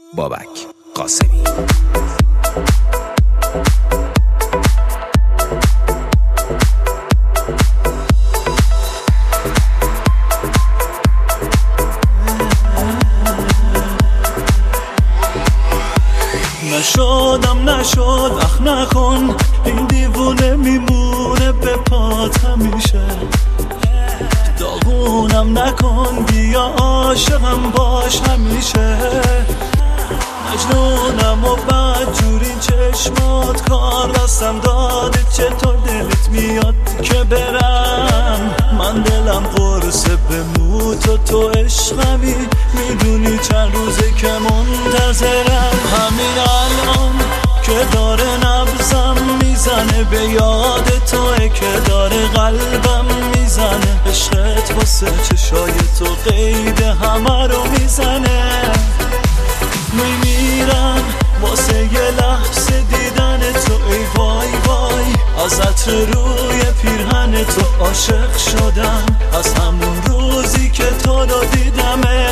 بابک قاسمی. نشد اخ نکن، این دیوونه میمونه به پات همیشه. داغونم نکن، بیا عاشقم باش همیشه. مجنونم و بدجوری چشمات کار دستم داده، چطور دلت میاد که برم؟ من دلم قرصه بموت و تو عشقمی، میدونی چند روزه که منتظرم. همین الان که داره نبضم میزنه، به یاد توه که داره قلبم میزنه. عشقت واسه چشای تو قید همه رو میزنه. میمیرم واسه یه لحظه دیدن تو، ای وای وای. از عطر روی پیرهن تو عاشق شدم، از همون روزی که تو رو دیدمه.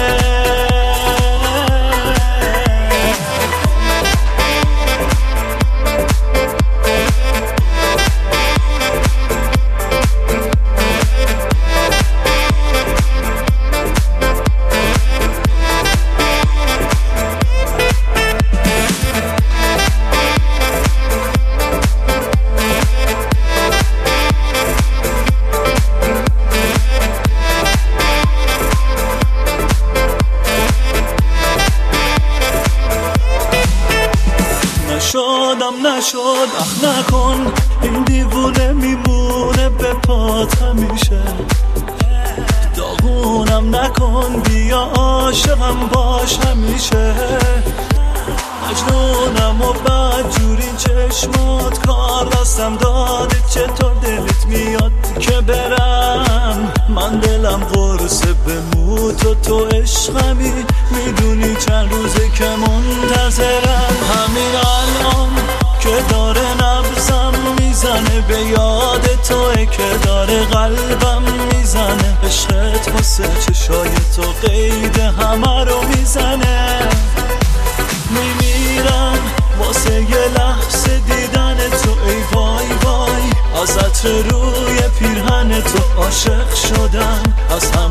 نشد اخ نکن، این دیوونه میمونه به پات همیشه. داغونم نکن، بیا عاشقم باش همیشه. مجنونم و بدجوری چشمات کار دستم داده، چطور دلت میاد که برم؟ من دلم قرصه بموت و تو عشقمی، میدونی چند روزه که منتظرم. همین الان که داره نبضم میزنه، به یاد توه که داره قلبم میزنه. عشقت واسه چشای تو قید همه رو میزنه. میمیرم واسه یه لحظه دیدن تو، ای وای وای. از عطر روی پیرهن تو عاشق شدم، از